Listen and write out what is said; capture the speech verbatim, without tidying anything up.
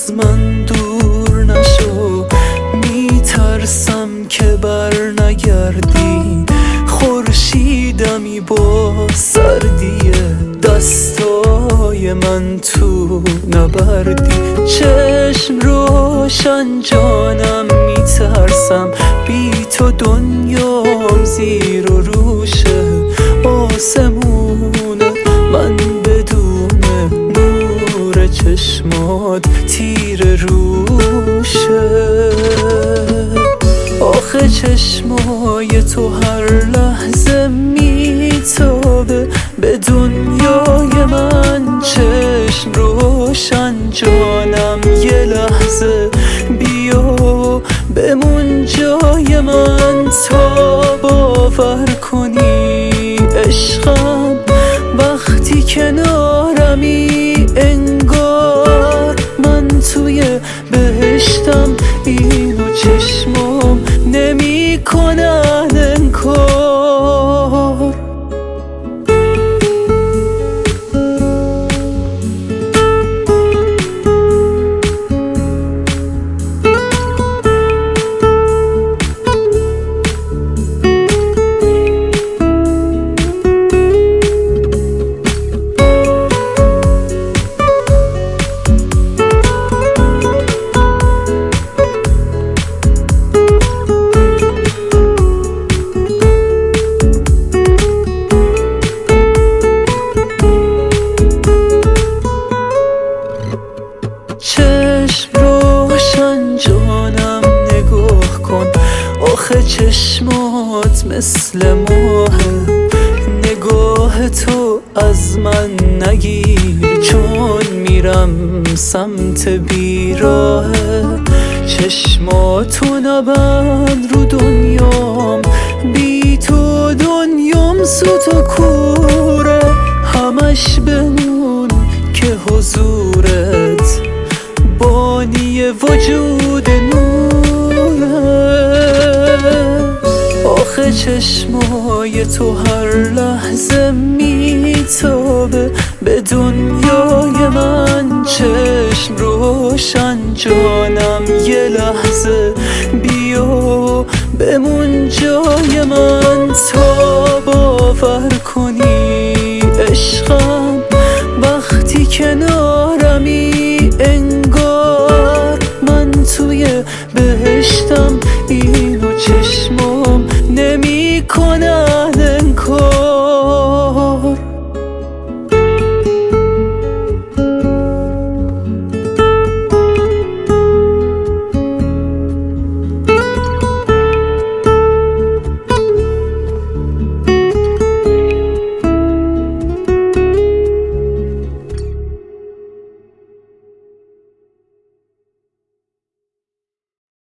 از من دور نشو، میترسم که بر نگردی. خورشیدمی با سردی دستای من تو نبردی. چشم روشن جانم میترسم، بی تو دنیام زیر و روشه. آسمونه من بدون نور چشمات تیر روشه. آخه چشمای تو هر لحظه میتابه به دنیای من. چشم روشن جانم یه لحظه بیا بمون جای من تا باور کنی عشقم. وقتی کنارمی انگار من توی بهشتم. اینو چشمام نمی کنن انکار. چشم روشن جانم نگاه کن، آخه چشمات مثل ماهه. نگاه تو از من نگیر چون میرم سمت بیراهه. چشماتو نبند رو دنیام، بی تو دنیام سوت و کوره. همش بمون که حضورت بانی وجود نوره. آخه چشمای تو هر لحظه میتابه به دنیای من. چشم روشن جانم یه لحظه بیا بمون جای من تا باور کنی عشقم. وقتی کنارمی انگار من توی بهشتم. اینو چشمام نمی کنم